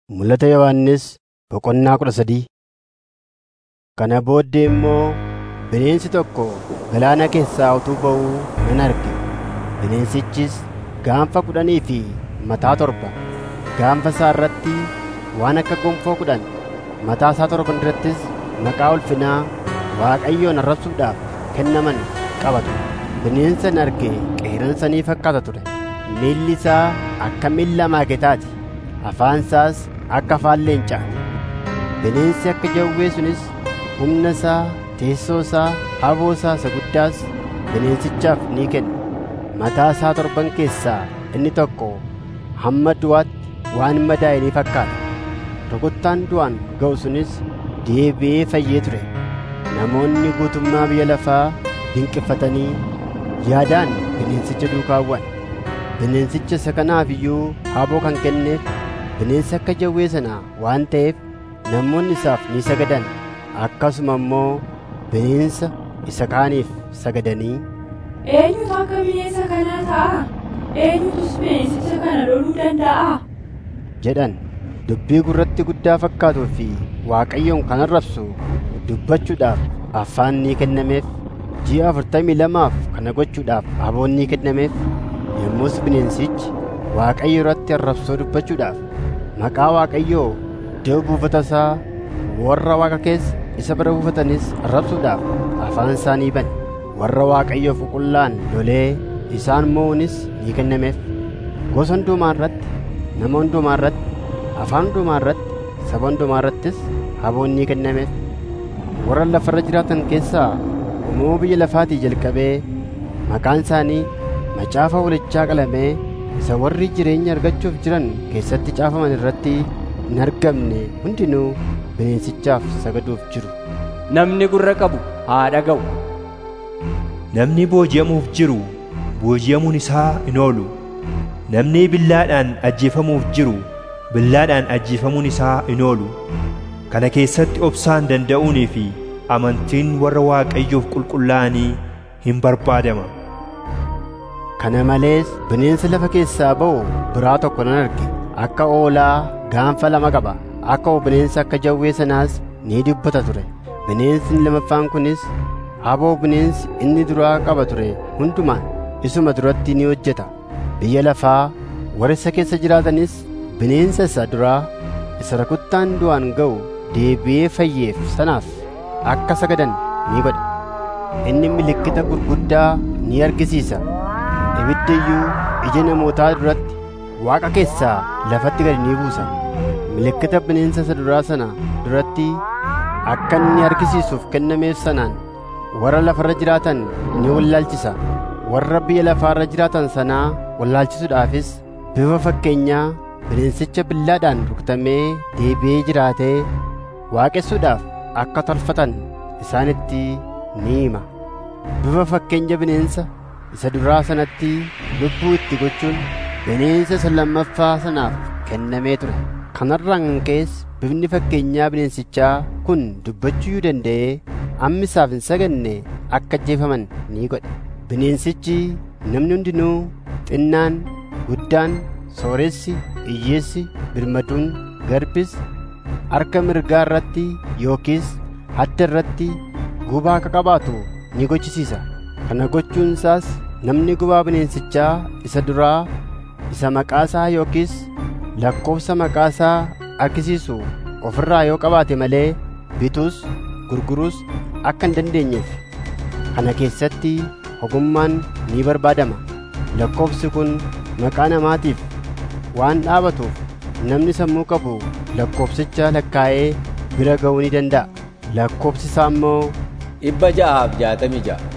Mul'ata Yohannis boqonnaa 13. Kana booddee immoo bineensi tokko galaana keessaa utuu ba'uu nan arge. Bineensichis gaanfa 10 fi mataa 7, gaanfa isaa irratti waan akka gonfoo 10, mataa isaa 7 irrattis maqaa ulfinaa Waaqayyoon arrabsuudhaaf kennaman qaba ture. Bineensa nan arge qeerransa ni fakkaata ture. Miilli isaa akka miilla maaketaati, afaan isaas akka afaan leencaati. Bineensi akka jawwee sunis humna isaa, teessoo isaa, haboo isaa isa guddaas bineensichaaf ni kenna. Mataa isaa 7 keessaa inni tokko hamma du'aatti waan madaa'e ni fakkaata. Rukuttaan du'aan ga'u sunis deebi'ee fayyee ture. Namoonni guutummaa biyya lafaa dinqiffatanii yaadaan bineensicha duukaa bu'an. Bineensicha isa kanaaf iyyuu haboo kan kenneef bineensa akka jawwee sanaa waan ta'eef namoonni isaaf ni sagadan. Akkasuma immoo bineensa isa kaaniif sagadanii, eenyutu akka bineensa kanaa ta'a? Eenyutus bineensicha kana loluu danda'a? jedhan. Dubbii gurratti guddaa fakkaatuu fi Waaqayyoon kan arrabsu dubbachuudhaaf afaan ni kennameef. Ji'a 42 kana gochuudhaaf haboon ni kennameef. Yommus bineensichi Waaqayyo irratti arrabsoo dubbachuudhaaf maqaa Waaqayyoo iddoo buufata isaa warra Waaqa keessa isa bira buufatanis arrabsuudhaaf afaan isaa ni bane. Warra Waaqayyoof qulqullaan lolee isaan mo'uunis ni kennameef. Gosa hundumaa irratti, nama hundumaa irratti, afaan hundumaa irratti, saba hundumaa irrattis haboon ni kennameef. Warra lafarra jiraatan keessaa uumama biyya lafaatii jalqabee maqaan isaanii macaafa walichaa qalamee isa warri jireenya argachuuf jiran keessatti caafaman irratti hin argamne hundinuu bineensichaaf sagaduuf jiru. Namni gurra qabu haa dhaga'u. Namni booji'amuuf jiru booji'amuun isaa hin oolu. Namni billaadhaan ajjeefamuuf jiru billaadhaan ajjeefamuun isaa hin oolu. Kana keessatti obsaan danda'uunii fi amantiin warra Waaqayyoof qulqullaa'anii hin barbaadama. Kana malees bineensa lafa keessaa ba'u biraa tokko nan arge. Akka hoolaa gaanfa 2 qaba. Akka bineensa akka jawwee sanaas ni dubbata ture. Bineensi lamaffaan kunis haboo bineensi inni duraa qaba ture hundumaan isuma duratti ni hojjeta. Biyya lafaa warra isa keessa jiraatanis bineensa isa duraa isa rukuttaan du'aan ga'u deebi'ee fayyeef sanaaf akka sagadan ni godha. Inni milikkita gurguddaa ni argisiisa. Ibidda iyyuu ija namootaa duratti Waaqa keessaa lafatti gadi ni buusa. Milikkita bineensa isa duraa sana duratti akka inni argisiisuuf kennameef sanaan warra lafarra jiraatan ni wallaalchisa. Warra biyya lafaarra jiraatan sanaa wallaalchisuudhaafis bifa fakkeenyaa bineensicha billaadhaan rukutamee deebi'ee jiraatee waaqessuudhaaf akka tolfatan isaanitti ni hima. Bifa fakkeenya bineensa isa duraa sanatti lubbuu itti gochuun bineensa isa lammaffaa sanaaf kennamee ture. Kanarraan kan ka'es bifni fakkeenyaa bineensichaa kun dubbachuu danda'ee amma isaaf hin saganne akka ajjeefaman ni godhe. Bineensichi namni hundinuu xinnaan, guddaan, sooressi, hiyyeessi, birmaduun, garbis harka mirgaa irratti yookiis hadda irratti gubaa akka qabaatu ni gochisiisa. Kana gochuun isaas namni gubaa bineensichaa isa duraa isa maqaasaa yookiis lakkoofsa maqaasaa argisiisu ofirraa yoo qabaate malee bituus gurguruus akka hin dandeenyeef. Kana keessatti ogummaan ni barbaadama. Lakkoofsi kun maqaa namaatiif waan dhaabatuuf namni sammuu qabu lakkoofsicha lakkaa'ee bira ga'uu ni danda'a. Lakkoofsi isaa immoo 666.